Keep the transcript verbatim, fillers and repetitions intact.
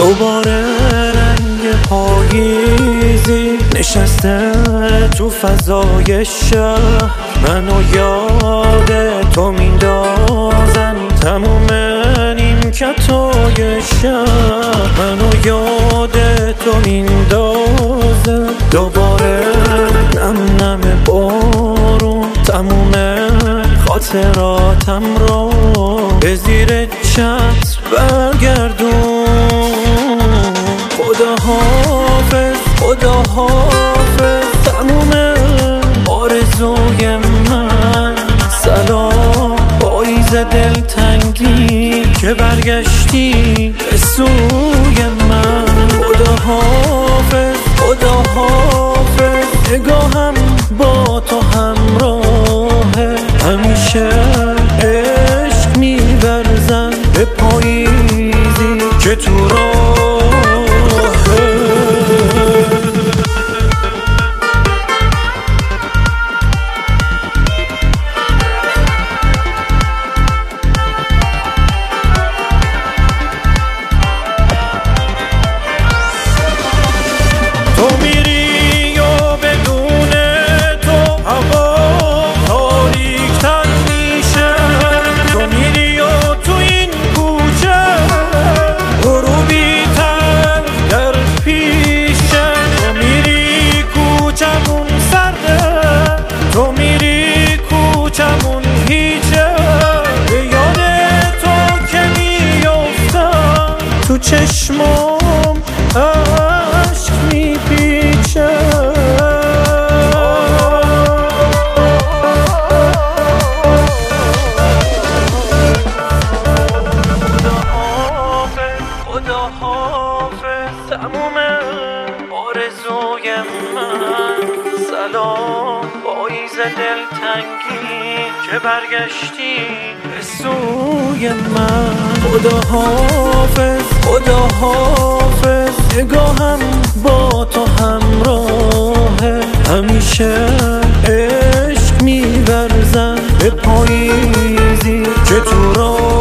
دوباره رنگ پاییزی نشسته تو فضای شهر، منو یاد تو میندازن تموم نیمکتای شهر، منو یاد تو میندازه دوباره نم نم بارون تموم خاطراتم رو به زیر چتر برگردون. خدا حافظ خدا حافظ تموم آرزوی من، سلام پاییز دلتنگی که برگشتی به سوی من. خدا حافظ خدا حافظ نگاهم با تو همراهه، همیشه عشق می‌ورزن به پاییزی که تو راهه. تو میری و بدون تو هوا تاریک‌تر میشه، تو میری و تو این کوچه غروبی‌تر در پیشه، تو میری کوچمون سرده، تو میری کوچمون هیچه، به یاد تو که میافتم تو چشمام عشق میپیچه. خدا حافظ خدا حافظ تموم آرزوی من، سلام پاییز دلتنگی که برگشتی به سوی من. خدا حافظ خدا حافظ نگاهم با تو همراهه، همیشه عشق می‌ورزن به پاییزی که تو راه